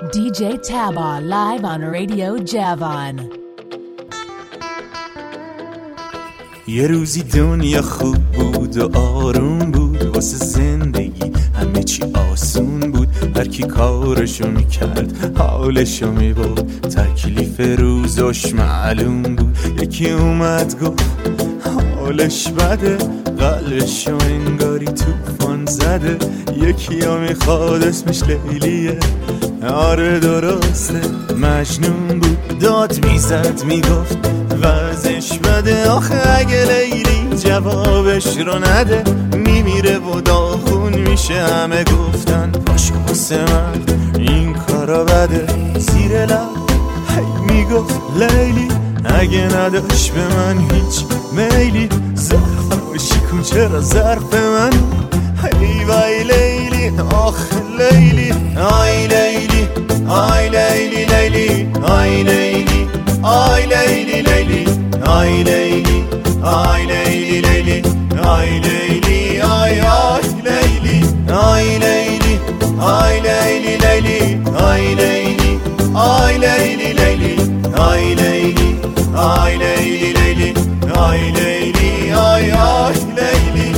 DJ Taba live on Radio Javon. یه روزی دنیا خوب بود و آروم بود، واسه زندگی همه چی آسون بود. هر کی کارشو میکرد حالشو میبود، تکلیف روزش معلوم بود. یکی اومد گفت حالش بده، قلبشو انگاری توفان زده. یکی ها میخواد اسمش لیلیه، آره درسته مجنون بود. داد میزد میگفت وضعش بده، آخه اگه لیلی جوابش رو نده میمیره و داغون میشه. همه گفتن باشه واسه من این کارا بده. زیر لب هی میگفت لیلی اگه نداشت به من هیچ میلی، ظرفش کن چرا ظرف من. هی وای لیلی آخه لیلی، آی لیلی آی لیلی لیلی، آی لیلی آی لیلی لیلی، آی لیلی آی لیلی لیلی، آی لیلی آی آی لیلی، آی لیلی آی لیلی لیلی، آی لیلی آی لیلی لیلی، آی لیلی آی لیلی لیلی، آی لیلی آی آی لیلی.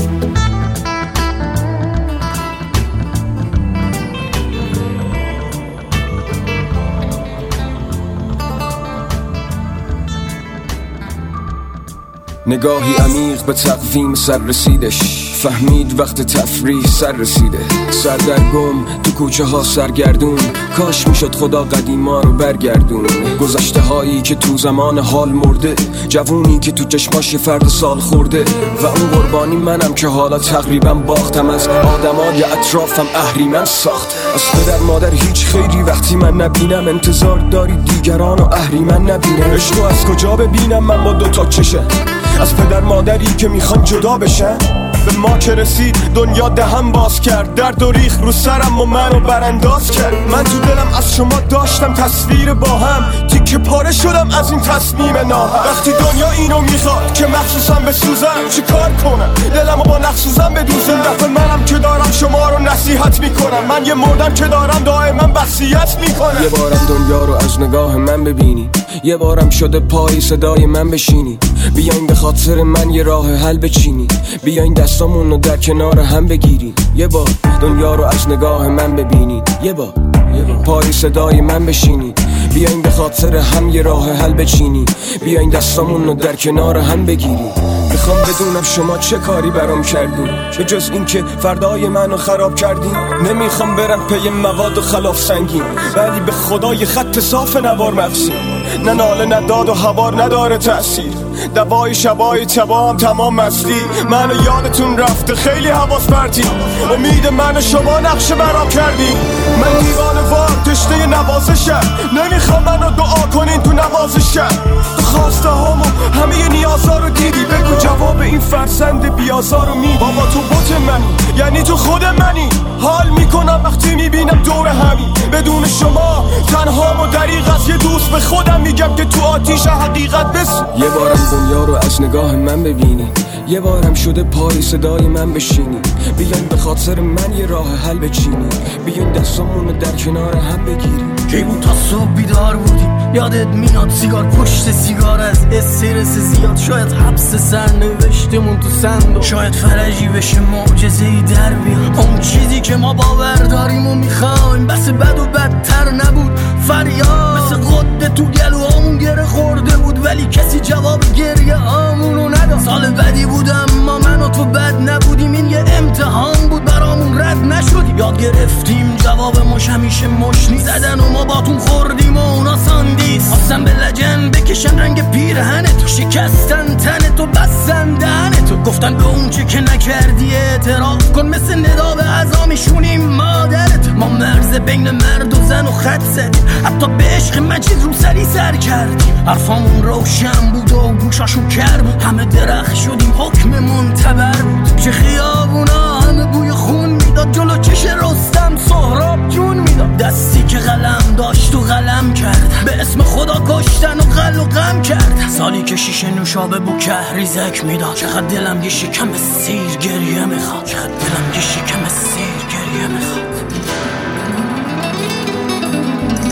نگاهی عمیق به تقویم سر رسیدش، فهمید وقت تفریح سر رسیده. سردرگم تو کوچه ها سرگردون، کاش میشد خدا قدیما رو برگردون. گذشته هایی که تو زمان حال مرده، جوونی که تو چشماش فرد سال خورده. و اون قربانی منم که حالا تقریبا باختم، از آدمای اطرافم اهریمن ساخت. از پدر مادر هیچ خیری وقتی من نبینم، انتظار داری دیگران و اهریمن نبینم. عشقو از کجا ببینم من با دوتا چشه، از پدر مادری که میخوان جدا بشن. به ما که رسید دنیا دهم باز کرد، درد و ریخ رو سرم و منو برانداز کرد. من تو دلم از شما داشتم تصویر با هم، تیکه پاره شدم از این تصمیم ناهم. وقتی دنیا اینو میخواد که مخصوصم بسوزم، چی کار کنم دلمو با نخصوصم بدوزم. دفعه منم که دارم شما رو نصیحت میکنم، من یه مردم که دارم دائما وصیت میکنم. یه بارم دنیا رو از نگاه من ببینی، یه بارم شده پای صدای من بشینی. بیاین به خاطر من یه راه حل بچینی، بیاین دستامون رو در کنار هم بگیریم. یه بار دنیا رو از نگاه من ببینید، یه بار پای صدای من بشینید. بیاین به خاطر هم یه راه حل بچینی، بیاین دستامون رو در کنار هم بگیریم. میخوام بدونم شما چه کاری برام کردین، به جز این که فردای منو خراب کردین. نمیخوام برم پی مواد و خلاف سنگین، ولی به خدا یه خط صاف نوار مغزی. نه ناله نه داد و هوار نداره تأثیر، دوای شبای تبا هم تمام مستی. منو یادتون رفته خیلی حواس پرتی، امید من و شما نقشه برام کردین. من دیوانه وار تشنه نوازشم، نمیخوام منو دعا کنین تو نوازشم. تو خواسته هامو همه نیازا رو دیدی، بگو جواب این فرزند بیازار رو میدی. بابا تو بوت منی، یعنی تو خود منی. حال میکنم وقتی میبینم دور همین، بدون شما تنهام و دریغ از یه دوست به خودم میگم که تو آتیش حقیقت بس. یه بارم دنیا رو از نگاه من ببینی، یه بارم شده پای صدای من بشینی. بیاین به خاطر من یه راه حل بچینی، بیاین دستامون رو در کنار هم بگیریم. کی بود تا صبح بیدار بودیم، یادت میاد سیگار پشت سیگار از استرس زیاد. شاید حبس سرنوشتمون تو صندوق، شاید فرجی بشه معجزه‌ای در بیاد. اون چیزی که ما باور داریم و میخوایم، بس بد و بدتر نبود فریاد. مثل قده تو گلوهامون گره خورده بود، ولی کسی جواب گریه هامونو نداد. سال بدی بود اما من و تو بد نبودیم، این یه امتحان بود برامون رد نشدیم. یاد گرفتیم جواب مش همیشه مش نیست، زدن و ما باتون خوردیم و اونا ساندیس. خواستم به لجن بکشن رنگ پیرهنتو، شکستن تنتو بستن دهنتو. گفتن به اون چه که نکردی اعتراف کن، مثل ندا به عزا میشونیم مادرت. ما مرز بین مرد و زن و خط زدیم، حتی به عشق مجید رو سری سر کردیم. حرفامون روشن بود و گوشاشون کر بود، همه درخت شدیم حکممون تبر بود. چه خیابونا همه بوی خون میداد، جلو چش رستم سهراب جون میداد. دستی که قلم داشت و قلم کرد، به اسم خدا کشتن و قل و غم کرد. سالی که شیشه نوشابه بو کهریزک میداد. چقدر دلم یه شکم سیر گریه میخواد، چقدر دلم یه شکم سیر گریه میخواد.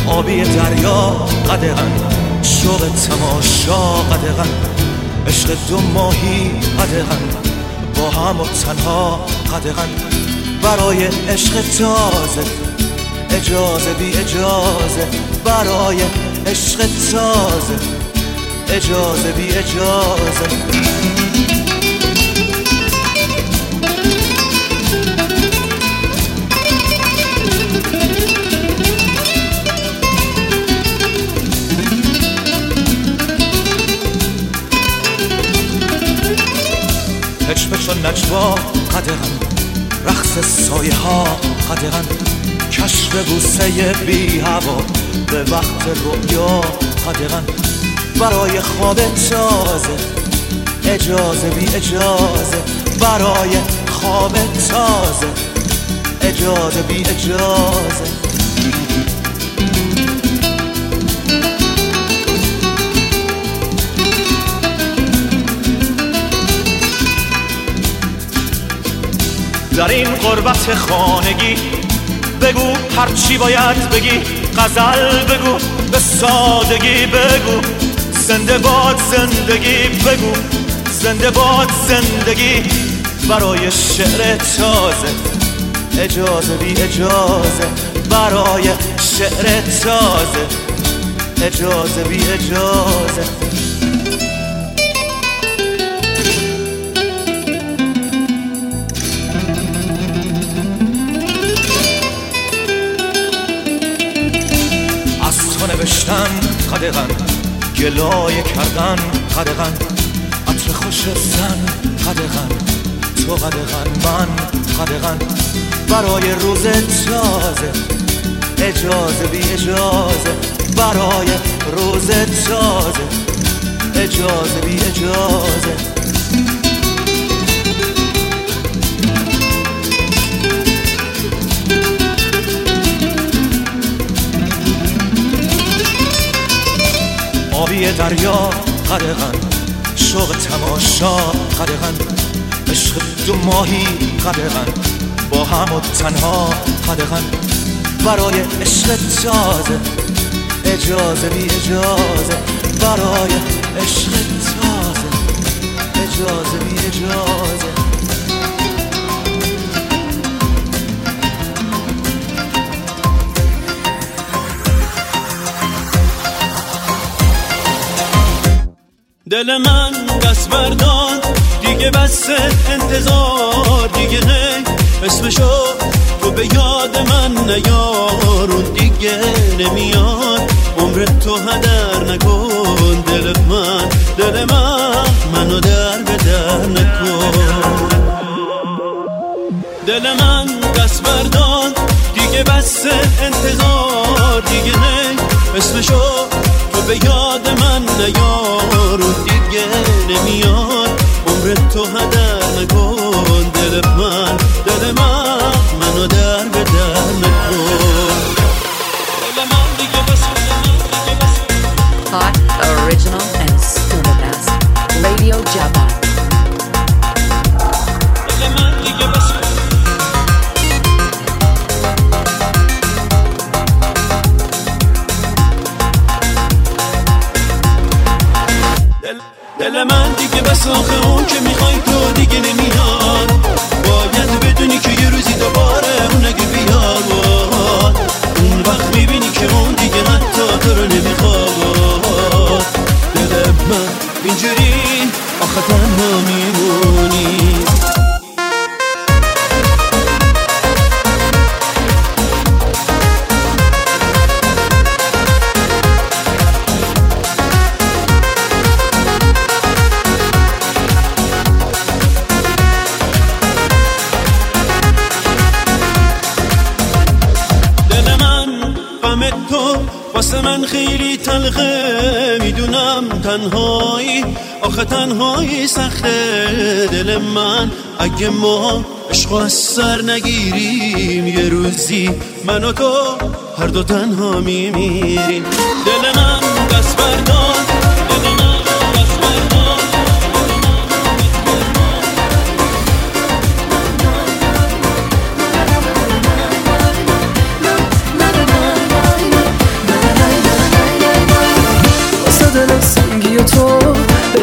آبی دریا قدغن، شوق تماشا قدغن، عشق دو ماهی قدغن، با هم و تنها قدغن، برای عشق تازه اجازه بی اجازه، برای عشق تازه اجازه بی اجازه. پچ و نجوا قدغن، رقص سایه ها قدغن، کشف بوسه بی هوا به وقت رؤیا قدغن، برای خواب تازه اجازه بی اجازه، برای خواب تازه اجازه بی اجازه. در این غربت خانگی بگو هرچی باید بگی، غزل بگو به سادگی بگو، زنده باد زندگی بگو، زنده باد زندگی، برای شعر تازه اجازه بی اجازه، برای شعر تازه اجازه بی اجازه. نوشتن قدغن، گلایه کردن قدغن، عطر خوش زن قدغن، تو قدغن من قدغن، برای روز تازه اجازه بی اجازه، برای روز تازه اجازه بی اجازه. آبی دریا قدغن، شوق تماشا قدغن، عشق دو ماهی قدغن، با هم و تنها قدغن، برای عشق تازه اجازه بی اجازه، برای عشق تازه اجازه بی اجازه. دل من دست برداد دیگه بس انتظار، دیگه هی اسمشو تو به یاد من نیار، اون دیگه نمیاد، عمر تو هدر نکن، دل من منو در به در نکن. دل من دست برداد دیگه بس انتظار، دیگه هی اسمشو تو به یاد من نیار، اون دیگه نمیاد، عمر تو هدر نکن، دل من منو در به در نکن. Hot, original and still best. Radio Javan. دل من دیگه بس آخه اون که میخوای تو دیگه نمیاد، باید بدونی که یه روزی دوباره اون اگه بیاد، اون وقت میبینی که اون دیگه حتی تو رو نمیخواد. دل من اینجوری آخه تنها میمونی. واسه من خیلی تلخه، میدونم تنهایی آخه تنهایی سخته. دل من اگه ما عشقو از سر نگیریم، یه روزی من و تو هر دو تنها میمیریم. دل من دست بردار، دل من دست بردار.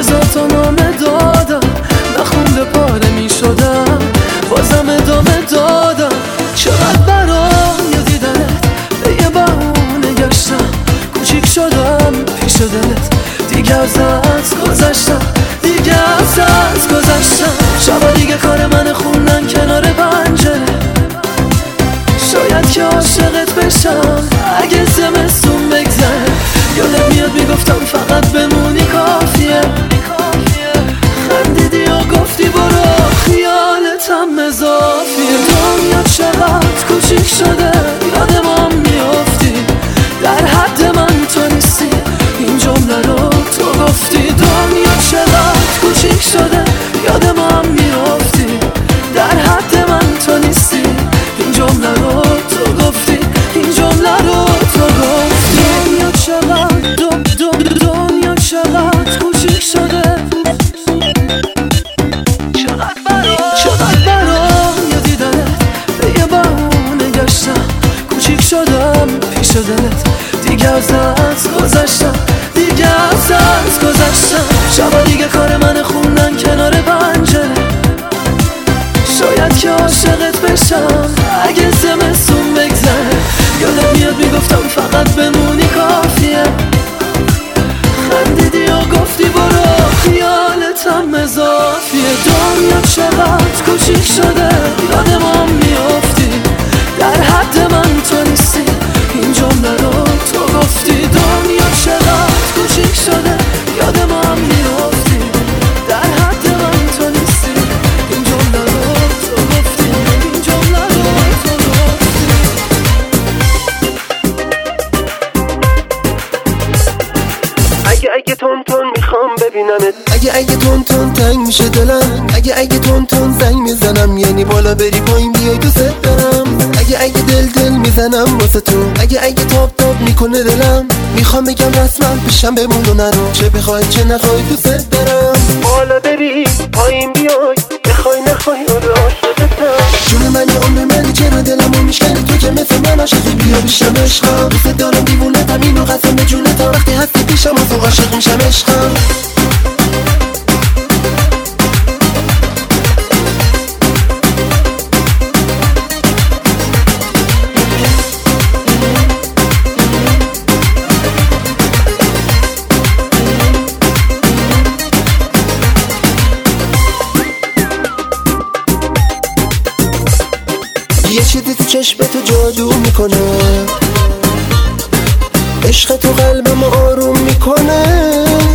1000 تا نامه دادم نخونده پاره می شدم بازم ادامه دادم چقدر برای دیدنت به یه بهونه گشتم کوچیک شدم پیش دلت دیگه ازت گذشتم دیگه ازت گذشتم شبا دیگه کار من خوندن کنار پنجره شاید که عاشقت بشم اگه زمستون بگذره یادم میاد میگفتم فقط بمونی کافیه خندیدی و گفتی برو خیالتم اضافیه دنیا چقدر کوچیک شده یادم هم میافتی در حد من تو نیستی این جمله رو تو گفتی دنیا چقدر کوچیک شده یادم هم میافتی در حد من تو نیستی این جمله رو تو گفتی این جمله رو تو گفتی دنیا چقدر دنیا چقدر کوچیک شده چقدر برای دیدنت به یه بهونه گشتم کوچیک شدم پیش دلت دیگه ازت گذشتم دیگه ازت گذشتم شبا دیگه کار من خوندن کنار پنجره شاید که عاشقت بشم اگه زمستون بگذره یادم میاد میگفتم فقط بمونی کافیه خندیدی و گفتی برو خیالتم اضافیه دنیا چقدر کوچیک شده یادم هم میافتی در حد من تو نیستی این جمله رو تو گفتی دنیا چقدر کوچیک شده یادم هم میافتی در حد من تو نیستی این جمله رو تو گفتی این جمله رو تو گفتی اگه تون میخوام ببینمت اگه تون تنگ میشه دلم اگه تون زنگ میزنم یعنی بالا بری پایین بیای دوست دارم اگه دل میزنم واسه تو اگه تاب میکنه دلم میخوام بگم رسما پیشم بمون و نرو چه بخوای چه نخوای دوست دارم بالا بری پایین بیای بخوای نخوای عاشقتم جون منی عمر منی چرا دلمو میشکنی تو که مثل من عاشقی بیا بیشم عشقم دوست دارم دیوونه تمین و قسم به جونتم وقتی هستی پیشم و تو عاشق میشم عشقم یه چیزی تو چشم تو جادو میکنه عشق تو قلبم آروم میکنه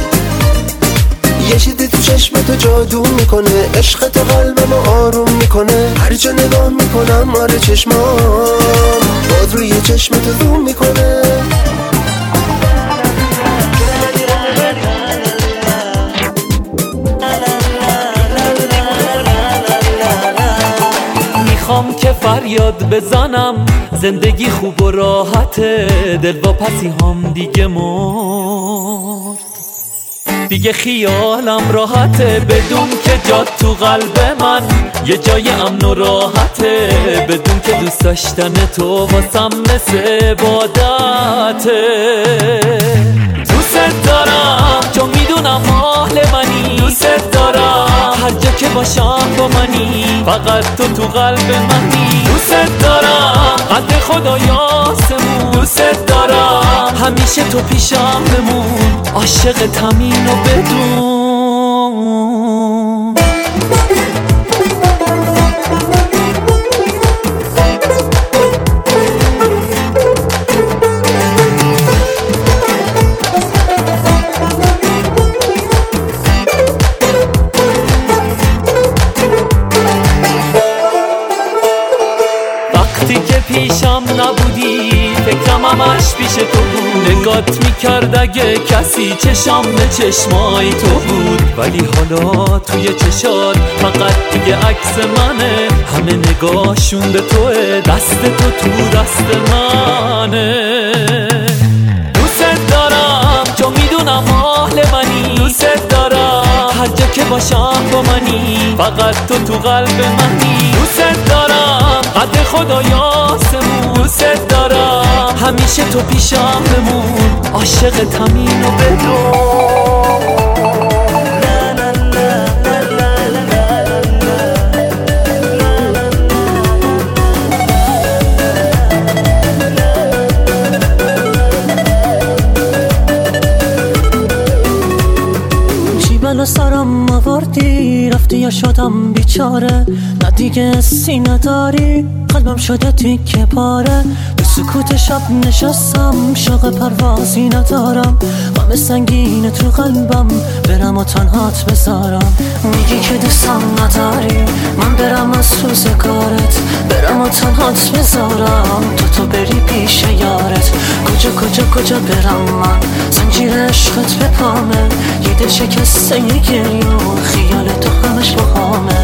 یه چیزی تو چشم تو جادو میکنه عشق تو قلبم آروم میکنه هر جا نگاه میکنم آره چشمام باز روی چشم تو زوم میکنه میخوام که فریاد بزنم زندگی خوب و راحته دل با پسی هم دیگه مرد دیگه خیالم راحته بدون که جات تو قلب من یه جای امن و راحته بدون که دوست داشتن تو واسم مثل عبادته دوست دارم چون میدونم حال منی دوست دارم هر جا که باشم با منی فقط تو قلب منی دوست دارم قدر خدا یاسمون دوست دارم همیشه تو پیشم بمون عاشق تمین و بدون پیشم نبودی فکرم همش پیش تو بود نگات میکرد اگه کسی چشم به چشمای تو بود ولی حالا توی چشات فقط دیگه عکس منه همه نگاهشون به توه دست تو دست منه دوست دارم چون میدونم حال منی دوست دارم هر جا که باشم با منی فقط تو قلب منی دوست دارم قدر خدا یاسمون دوست دارم همیشه تو پیشم بمون عاشق تمین و بدون یا شدم بیچاره، نه دیگه سینه داری، قلبم شده تیکه پاره. به سکوت شب نشستم، شوق پروازی ندارم، غم سنگین تو قلبم برم و تنهات بذارم. میگی که دوستم نداری، من برم از روزگارت، برم و تنهات بذارم، تو بری پیش یارت. کجا کجا کجا برم من، زنجیر عشقت به پامه، یه دل شکسته یه گریه و خیال تو همش باهامه.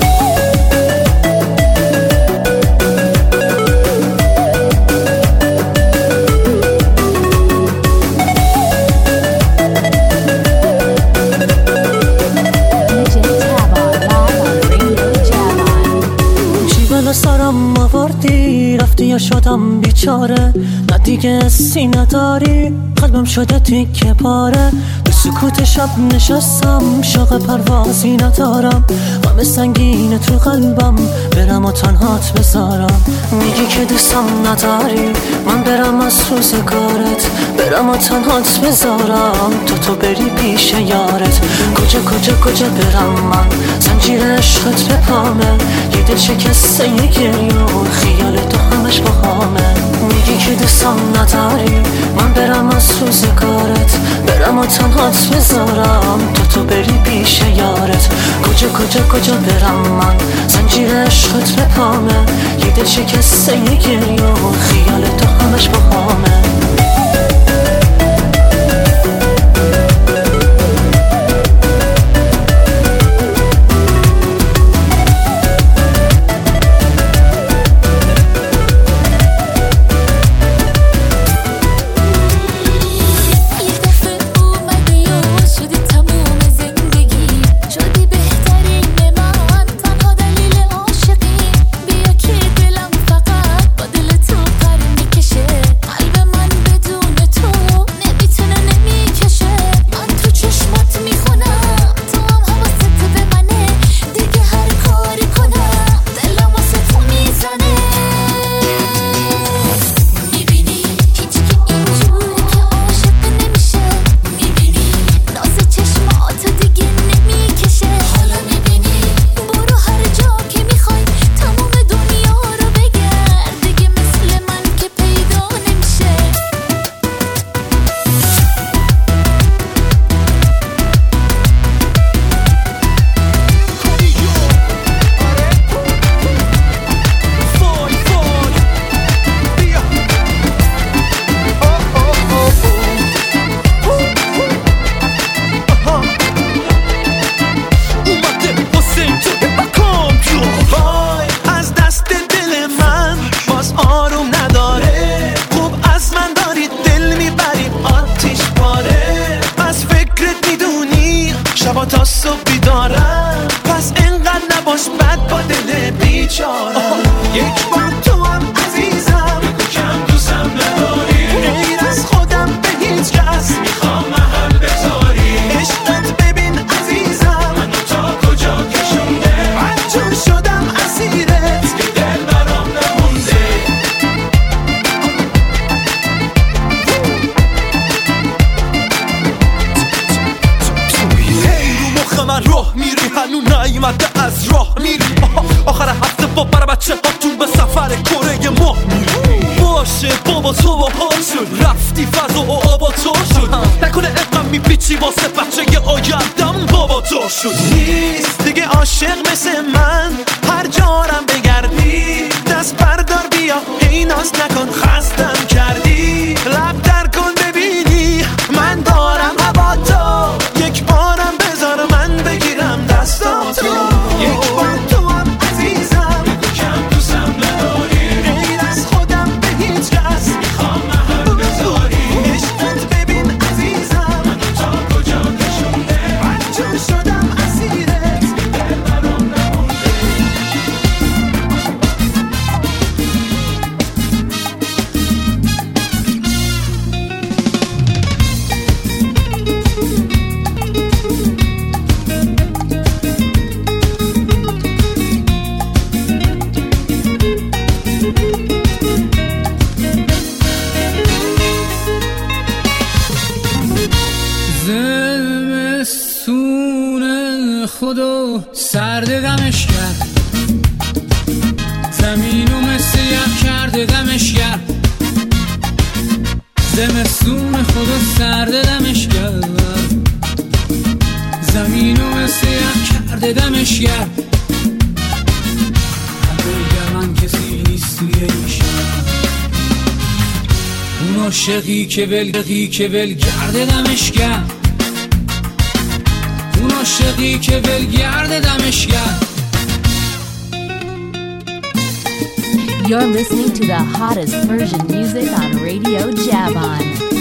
سرم آوردی رفتی یا شدم بیچاره، نه دیگه سینه داری، قلبم شده تیکه پاره. به سکوت شب نشستم، شوق پروازی ندارم، غم سنگین تو قلبم برم و تنهات بذارم. میگی که دوستم نداری، من برم از روزگارت، برم و تنهات بذارم، تو بری پیش یارت. کجا کجا کجا برم من، زنجیر عشقت به پامه، یه دل شکسته یه گریه و خیال تو همش باهامه. میگی که دوستم نداری، من برم از روزگارت، برم و تنهات بذارم، تو بری پیش یارت. کجا کجا کجا برم من، زنجیر عشقت به پامه، یه دل شکسته یه گریه و خیال تو همش باهامه. نیست دیگه عاشق مثل من، هر جارم بگردی دست بردار بیا، هی ناز نکن خستم کردی، لب در کن ببینی من دارم هوا تو، یک بارم بذار من بگیرم دستاتو، یک بار تو هم عزیزم، کم دوستم نداری، غیر از خودم به هیچ کس میخوام محل بذاری، عشقت ببین عزیزم منو تا کجا کشونده، من شدم اسیرت دل برام نمونده. سرد دمش کرد، زمینو مثل یخ کرده دمش کرد، زمستون خدا سرد دمش کرد، زمینو مثل یخ کرده دمش کرد. بگم من کسی نیست توی این شهر، اون عاشقی که ولگرد دمش کرد، اون عاشقی که ولگرد دمش کرد. You're listening to the hottest Persian music on Radio Javan.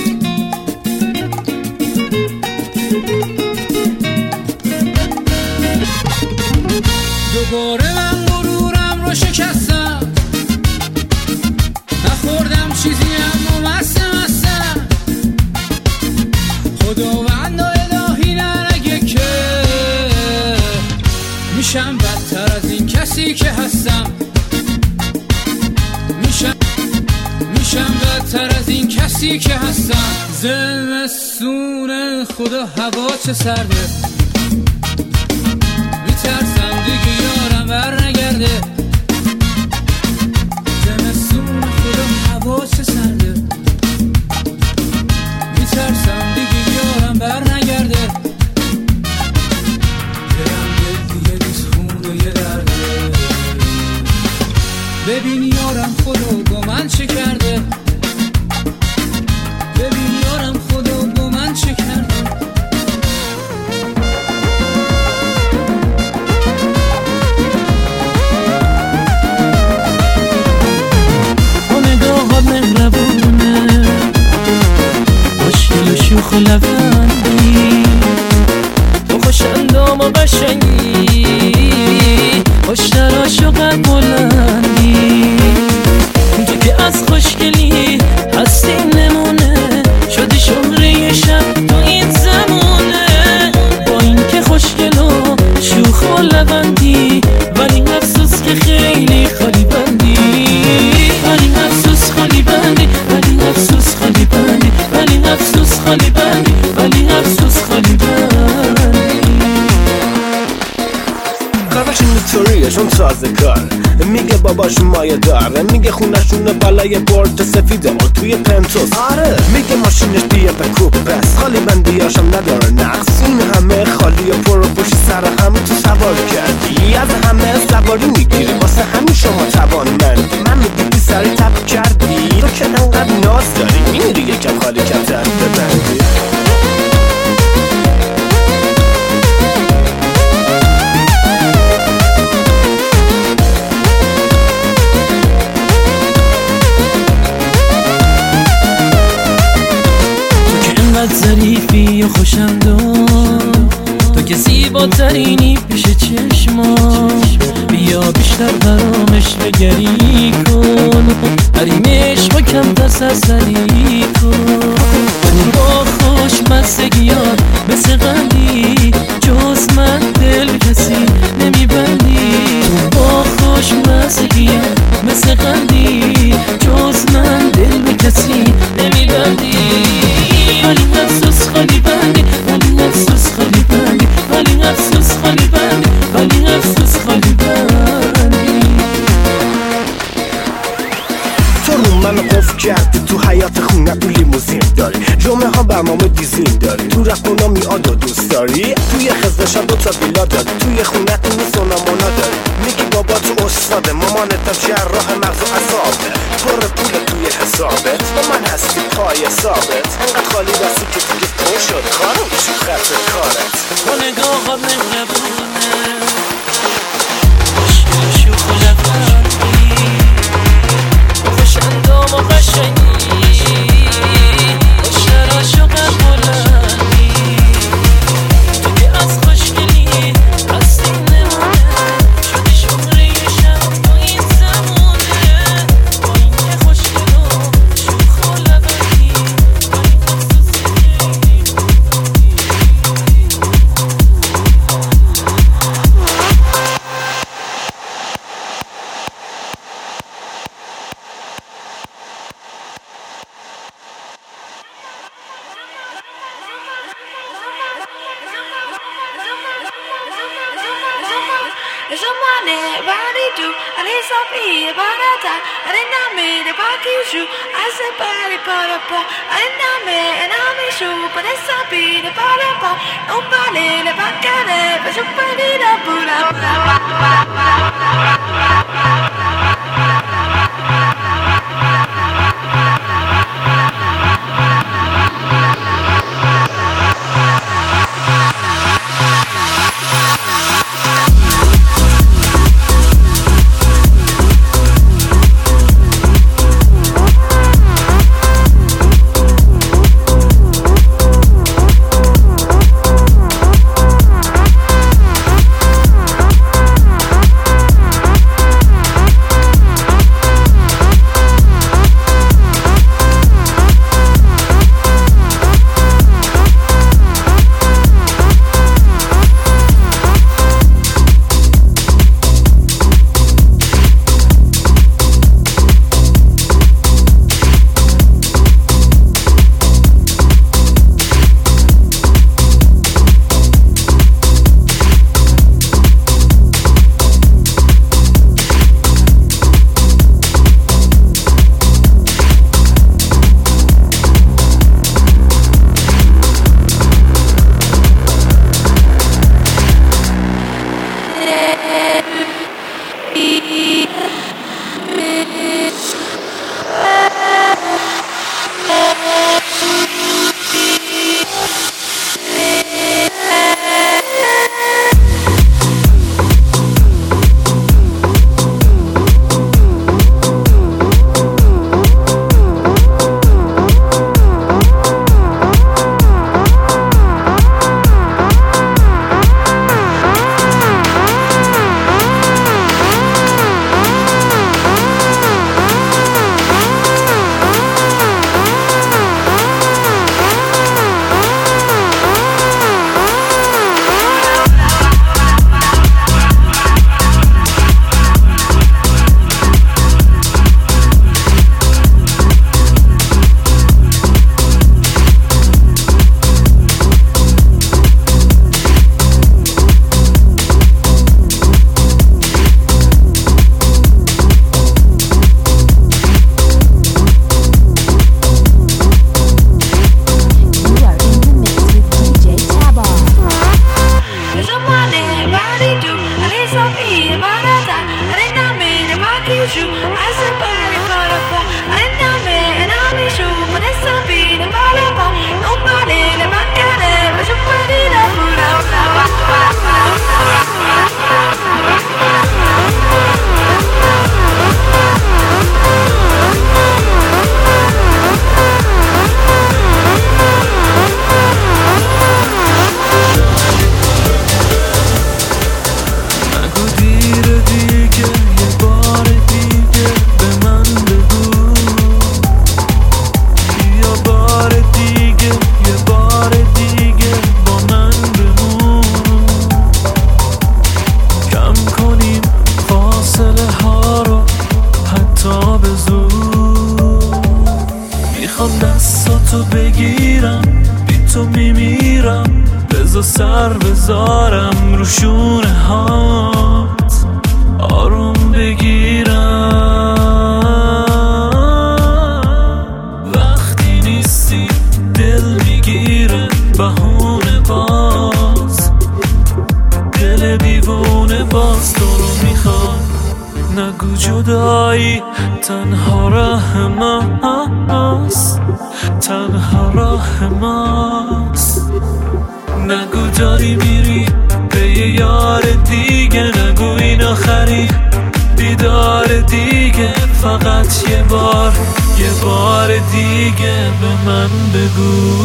دوباره من غرورم رو شکستم، نخوردم چیزی اما مستم، خداوند و الهی نرگه که میشم بدتر از این کسی که هستم، میشم بدتر از این کسی که هستم. زمستون خدا هوا چه سرده، میترسم دیگه یارم بر نگرده. زمستون خدا هوا چه سرده، میترسم دیگه یارم بر نگرده. دلم دیگه نیست خون و یه درده، ببین یارم خدا با من چه کرده، ببین یارم خدا با من چه کرده. با نگاهات مهربونه، خوشگل و شوخ و لبخندی، با خوش اندام و قشنگی، خوشتر عاشقت بلندی. تو که از خوشگلی هستی نمونه، شدی شهره شب تو این زمونه. با این که خوشگل و شوخ و لبندی، ولی افسوس که خیلی خالی بندی، ولی افسوس خالی بندی، ولی افسوس خالی بندی، ولی افسوس خالی بندی، ولی افسوس خالی بندی. کارش اینطوریه چون تازه کار، میگه باباشون مایه داره، میگه خونشون بالای برد سفیده و توی پنتوس. آره میگه ماشینش بیه به کوپس، خالی بندیاشم نداره نقص. این همه خالی و پر و پوشی سر همه تو سوار کردی، از همه سواری میگیری واسه همین شما توانمندی. من میگی سری تب کردی، تو که انقدر ناز داری میری یکم خالی کمتر ببندی. ظریفی و خوشندام، تو که زیباترینی پیش چشمام. بیا بیشتر برامش بگری کن، حریمش با کمتر سرسری کن. تو با خوشمزگیات مثل قندی، جز من دل کسی نمیبندی. تو با خوشمزگیات مثل قندی، جز من دل به کسی نمیبندی. ولی افسوس خالی بندی، ولی افسوس خالی بندی، ولی افسوس خالی بندی، ولی افسوس خالی بندی. تو رو من قفل کردی، تو حیات خونه تو لیموزین داری، جمعه ها برنامه دیزین داری، تو رفتونا میاد و دوست داری، توی خزدشا 2 تا ویلا داری، توی خونه این سونامونا داری. میگی بابا تو استاده، مامانتم جراح مغز و اعصابه، پر پول توی حسابت، با من هستی پای ثابت. انقدر خالی بستی که دیگه پر شد خانم بشی خط کارت. با نگاهات مهربونه، خوشگل و شوخ و لبخندی، با خوش اندام و قشنگی، خوشتر عاشقت بلندی. تو که از خوشگلی هستی نمونه، شدی شهره شب تو این زمونه. با این که خوشگل و شوخ و لبخندی، ولی افسوس خیلی do, and it's up here, but I die. I didn't mean if I kiss you. I said, body, but I didn't mean, and I'm in shoe, but it's up here, but nobody, if I got it, but you put it up, put up. سر بذارم رو شونه هات آروم بگیرم وقتی نیستی دل میگیره بهونه باز دل دیوونه باز تو رو میخواد نگو جدایی تنها راه ماست تنها راه ماست نگو داری میری به یه یار دیگه نگو این آخری دیدار دیگه فقط یه بار دیگه به من بگو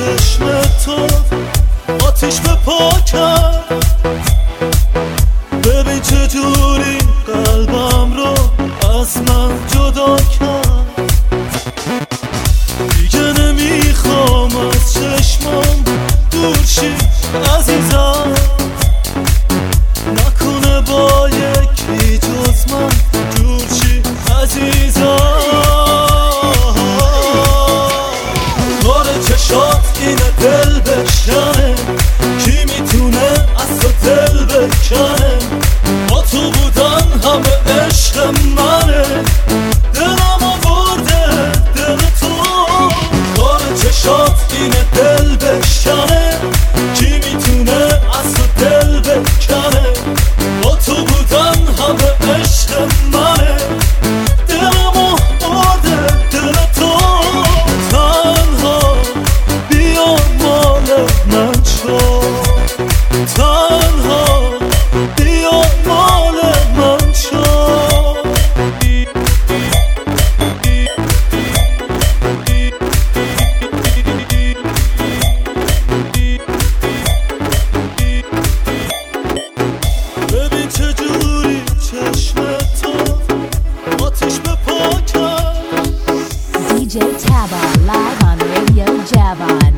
چشم تو آتیش به پا کرد. ببین چجوری قلبم رو از من جدا کرد. دیگه نمیخوام از چشمم دور شی عزیزم، نکنه با یکی جز من دور شی عزیزم. نور چشات اینه دل بشکنه، کی میتونه از تو دل بکنه. با تو بودن همه عشق منه، دلم آورده دل تو. نور چشات اینه دل بشکنه، کی میتونه از تو دل بکنه. با تو بودن همه عشق منه، دلم آورده دل تو. تنها بیا مال من شو، تنها بیا مال من شو. ببین چجوری چشم تو آتیش به پا کرد. DJ Taba live on Radio Javon.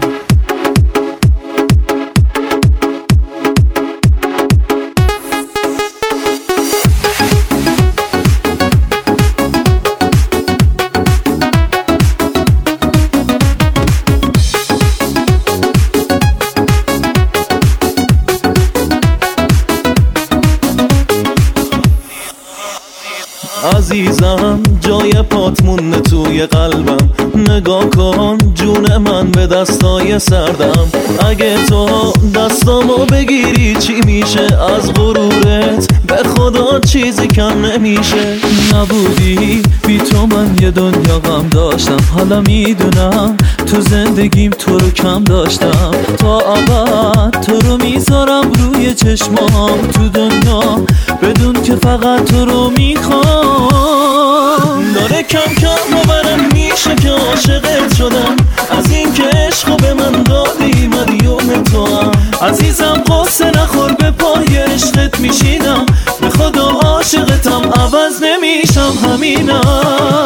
عزیزم جای پات مونده توی قلبم، نگاه کن جون من به دستای سردم. اگه تو دستامو بگیری چی میشه از غرورت؟ به خدا چیزی کم نمیشه. نبودی بی تو من یه دنیا غم داشتم، حالا میدونم تو زندگیم تو رو کم داشتم. تا ابد تو رو میذارم روی چشمام تو دنیا، بدون که فقط تو رو میخوام. داره کم کم باورم میشه که عاشقت شدم، از این که عشقو به من دادی مدیون تو هم. عزیزم قصه نخور به پای عشقت میشینم، به خدا عاشقتم عوض نمیشم همینم.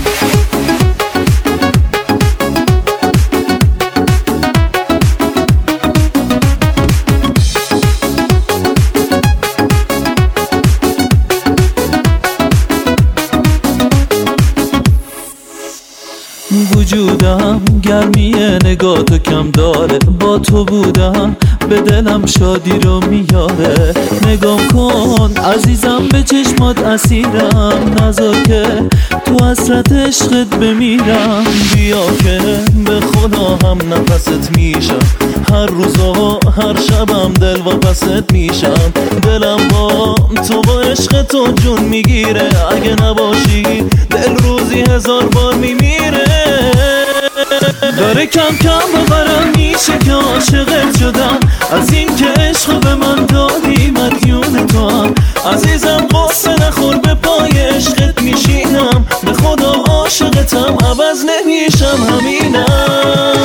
وجودم گرمی نگاه تو کم داره، با تو بودم به دلم شادی رو میاره. نگاه کن عزیزم به چشمات اسیرم، نذار که تو حسرت عشقت بمیرم. بیا که به خدا هم نفست میشم، هر روز و هر شبم دل واپست میشم. دلم با تو با عشق تو جون میگیره، اگه نباشی دل روزی 1000 بار میمیره. داره کم کم باورم میشه که عاشقت شدم، از این که عشق به من دادی مدیون تو هم. عزیزم قصه نخور به پای عشقت میشینم، به خدا عاشقتم عوض نمیشم همینم.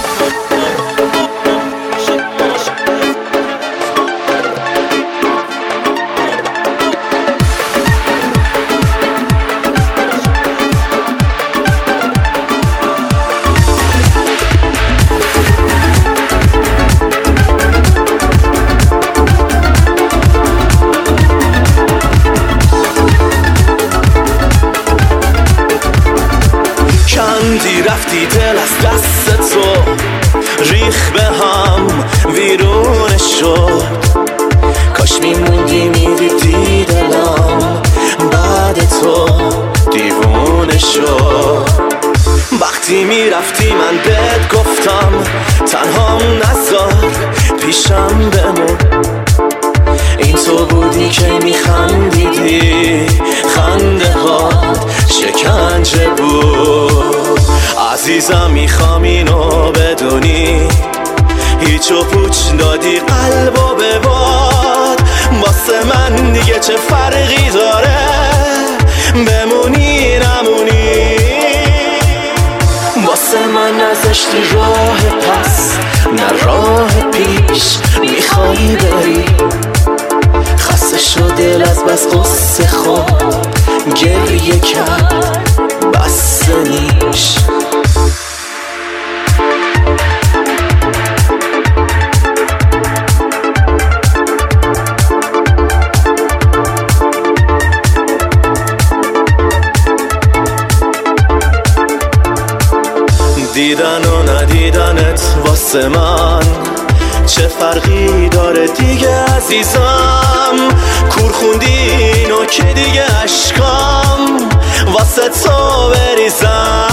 رفتی دل از دست تو، ریخ به هم ویرونه شد. کاش میموندی میدیدی دلم بعد تو دیوونه شد. وقتی میرفتی من بهت گفتم تنهام نذار پیشم بمون. این تو بودی که میخندیدی، خنده هات شکنجه بود. عزیزم میخوام اینو بدونی، هیچو پوچ دادی قلبو به باد. واسه من دیگه چه فرقی داره بمونی نمونی؟ واسه واسه من نذاشتی راه پس نه راه پیش میخوایی بری. خسته شد دل از بس قصه خود گریه کرد بس نیش. دیدن و ندیدنت واسه من چه فرقی داره دیگه عزیزم. کور خوندی نوکه دیگه عشقام واسه تو بریزم.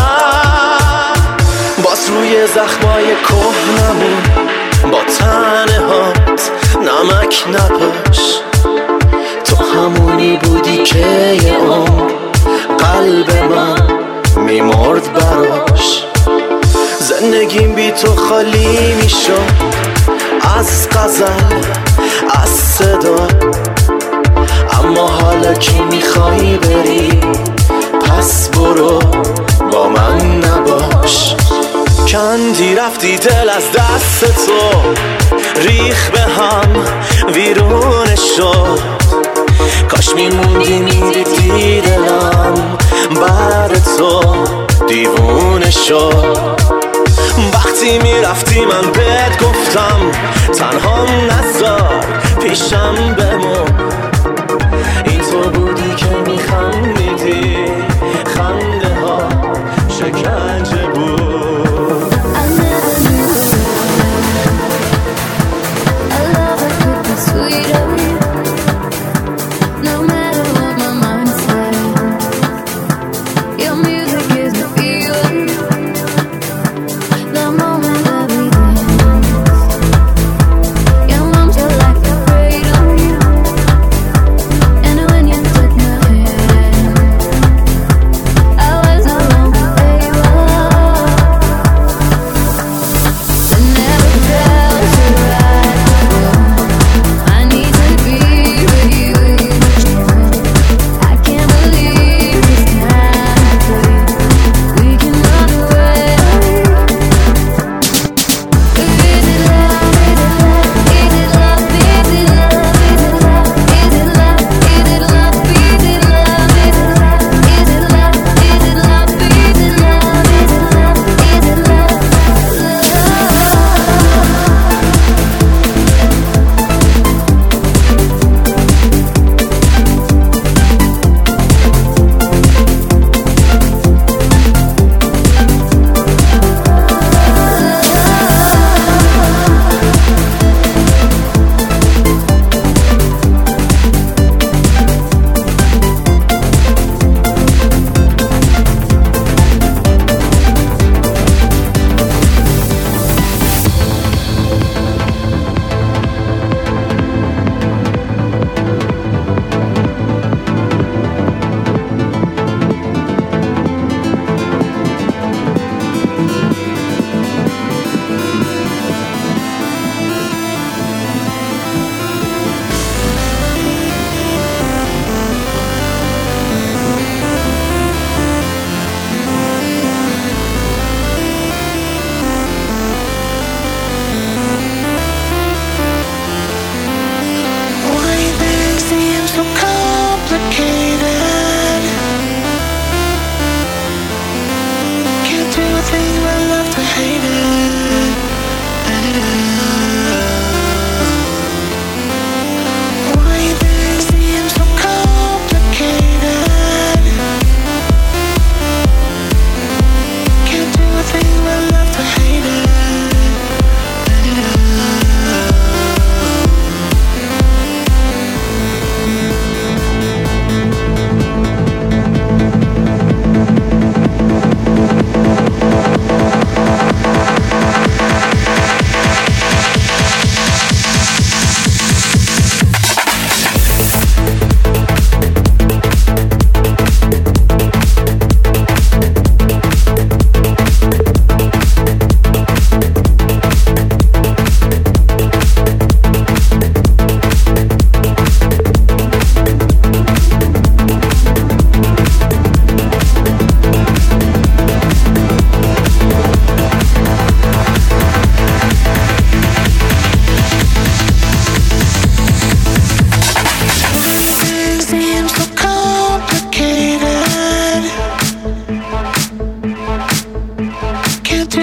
باز روی زخمای کهنمون با تنهات نمک نپاش. تو همونی بودی که یه عمر قلب من میمرد براش. زندگیم بی تو خالی میشد از غزل از صدا. اما حالا که میخوایی بری پس برو با من نباش. کندی رفتی دل از دست تو ریخ به هم ویرونه شد. کاش میموندی میدیدی دلم بعد تو دیوونه شد. وقتی میرفتی من بهت گفتم تنهام نذار پیشم بمون. این تو بودی که میخندیدی خنده ها شکنجه بود.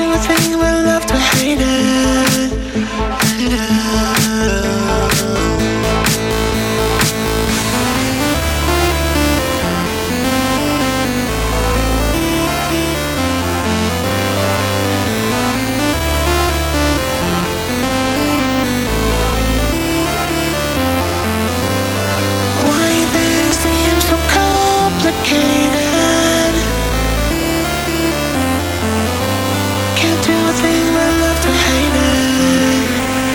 do a thing but love to hate it, hate it. Can't do a thing but love to hate it.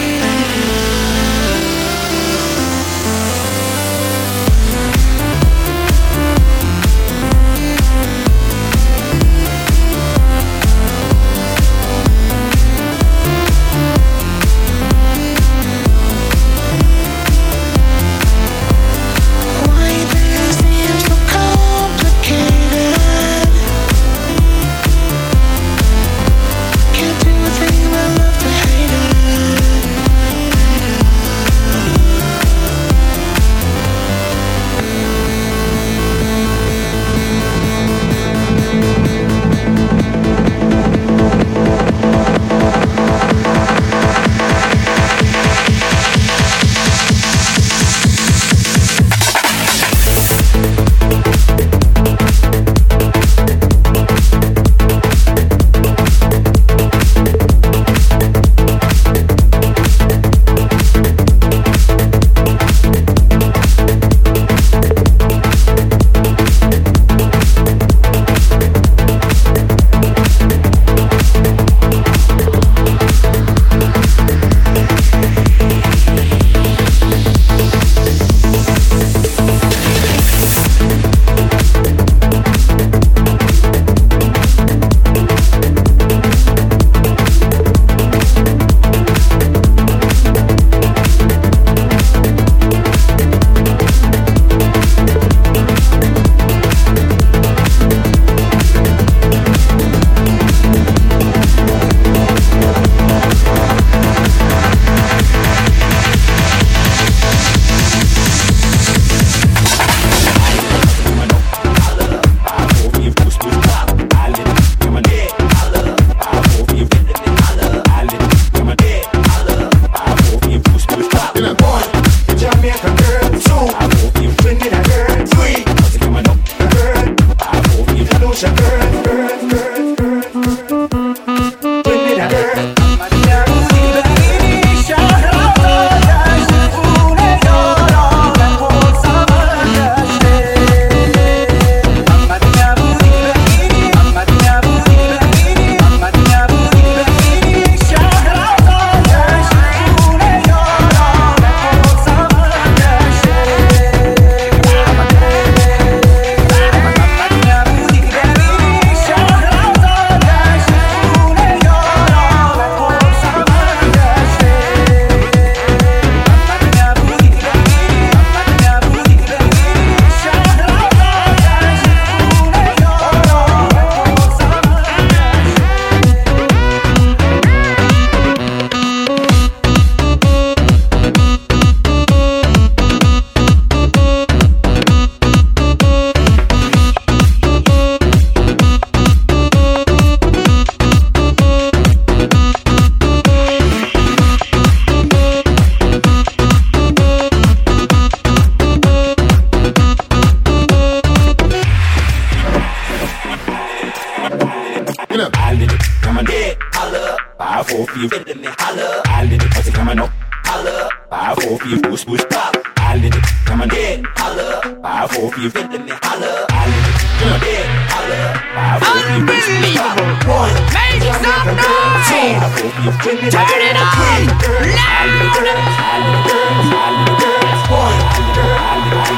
you feeling me, holla. I lit it, what's it coming up? Holla. 5, 4, 3, push, push, pop. I lit it, come on, dead, holla. 5, 4, 3, feeling me, holla. I lit it, come on, dead, holla. 5, 4, 3, push, push, pop. 1, make some noise. 5, 4, 3, turn it on,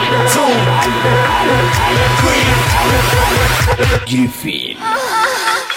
loud. 1, 2, 3. You feel